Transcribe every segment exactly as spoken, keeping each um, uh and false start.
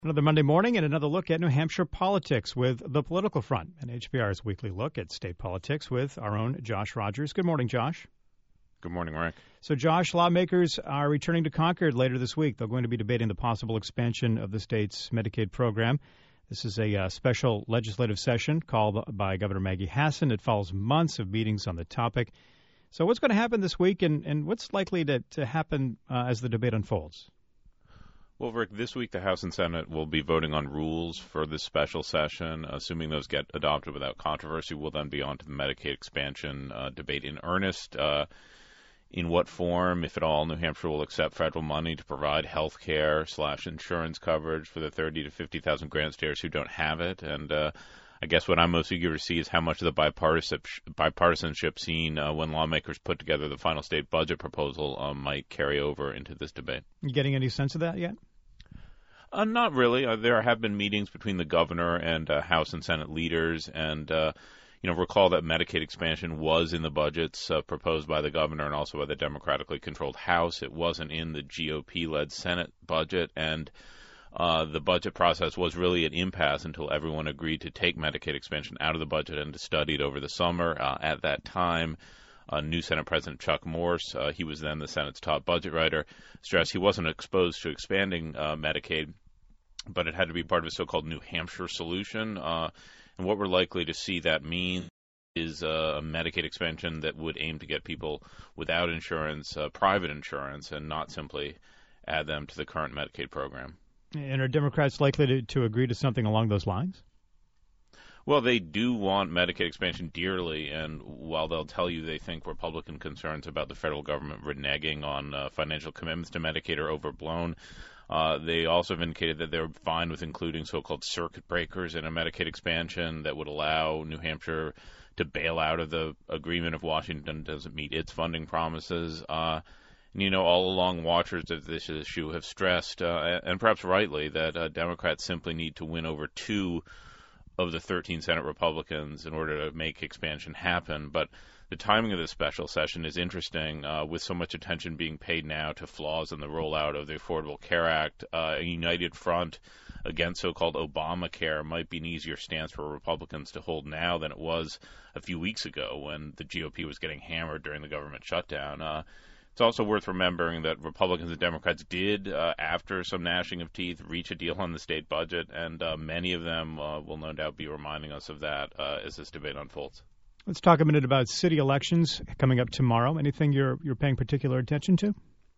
Another Monday morning and another look at New Hampshire politics with The Political Front, and H P R's weekly look at state politics with our own Josh Rogers. Good morning, Josh. Good morning, Rick. So, Josh, lawmakers are returning to Concord later this week. They're going to be debating the possible expansion of the state's Medicaid program. This is a uh, special legislative session called by Governor Maggie Hassan. It follows months of meetings on the topic. So what's going to happen this week, and, and what's likely to, to happen uh, as the debate unfolds? Well, Rick, this week the House and Senate will be voting on rules for this special session. Assuming those get adopted without controversy, we'll then be on to the Medicaid expansion uh, debate in earnest. Uh, in what form, if at all, New Hampshire will accept federal money to provide health care slash insurance coverage for the thirty to fifty thousand grant stayers who don't have it. And uh, I guess what I'm most eager to see is how much of the bipartisanship, bipartisanship seen uh, when lawmakers put together the final state budget proposal um, might carry over into this debate. You getting any sense of that yet? Uh, not really. Uh, there have been meetings between the governor and uh, House and Senate leaders, and uh, you know, recall that Medicaid expansion was in the budgets uh, proposed by the governor and also by the democratically controlled House. It wasn't in the G O P-led Senate budget, and uh, the budget process was really an impasse until everyone agreed to take Medicaid expansion out of the budget and to study it over the summer. Uh, at that time, Uh, new Senate President Chuck Morse, uh, he was then the Senate's top budget writer, stressed he wasn't exposed to expanding uh, Medicaid, but it had to be part of a so-called New Hampshire solution. Uh, and what we're likely to see that mean is uh, a Medicaid expansion that would aim to get people without insurance, uh, private insurance, and not simply add them to the current Medicaid program. And are Democrats likely to, to agree to something along those lines? Well, they do want Medicaid expansion dearly, and while they'll tell you they think Republican concerns about the federal government reneging on uh, financial commitments to Medicaid are overblown, uh, they also have indicated that they're fine with including so-called circuit breakers in a Medicaid expansion that would allow New Hampshire to bail out of the agreement if Washington doesn't meet its funding promises. Uh, and, you know, all along, watchers of this issue have stressed, uh, and perhaps rightly, that uh, Democrats simply need to win over two of the thirteen Senate Republicans in order to make expansion happen. But the timing of this special session is interesting, uh, with so much attention being paid now to flaws in the rollout of the Affordable Care Act. Uh, a united front against so-called Obamacare might be an easier stance for Republicans to hold now than it was a few weeks ago when the G O P was getting hammered during the government shutdown. Uh, It's also worth remembering that Republicans and Democrats did, uh, after some gnashing of teeth, reach a deal on the state budget, and uh, many of them uh, will no doubt be reminding us of that uh, as this debate unfolds. Let's talk a minute about city elections coming up tomorrow. Anything you're you're paying particular attention to?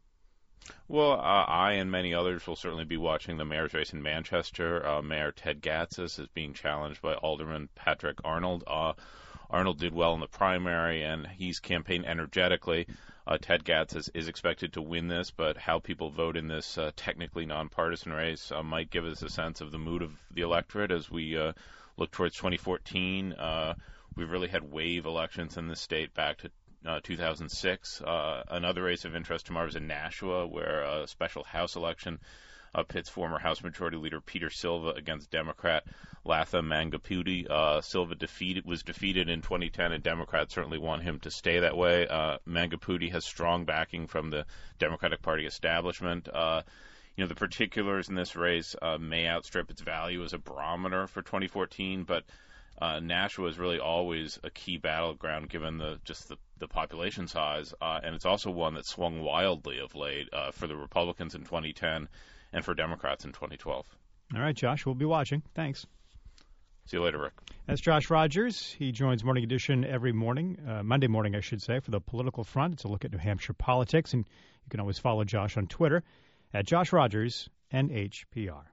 Well, uh, I and many others will certainly be watching the mayor's race in Manchester. Uh, Mayor Ted Gatsas is being challenged by Alderman Patrick Arnold. Uh, Arnold did well in the primary, and he's campaigned energetically. Uh, Ted Gatsas is expected to win this, but how people vote in this uh, technically nonpartisan race uh, might give us a sense of the mood of the electorate as we uh, look towards twenty fourteen. Uh, we've really had wave elections in this state back to uh, two thousand six. Uh, another race of interest tomorrow is in Nashua, where a special House election Uh, pits former House Majority Leader Peter Silva against Democrat Latha Mangaputi. Uh, Silva defeated, was defeated in twenty ten, and Democrats certainly want him to stay that way. Uh, Mangaputi has strong backing from the Democratic Party establishment. Uh, you know, the particulars in this race uh, may outstrip its value as a barometer for twenty fourteen, but uh, Nashua is really always a key battleground given the just the, the population size, uh, and it's also one that swung wildly of late uh, for the Republicans in twenty ten and for Democrats in twenty twelve. All right, Josh, we'll be watching. Thanks. See you later, Rick. That's Josh Rogers. He joins Morning Edition every morning, uh, Monday morning, I should say, for the Political Front. It's a look at New Hampshire politics, and you can always follow Josh on Twitter at Josh Rogers N H P R.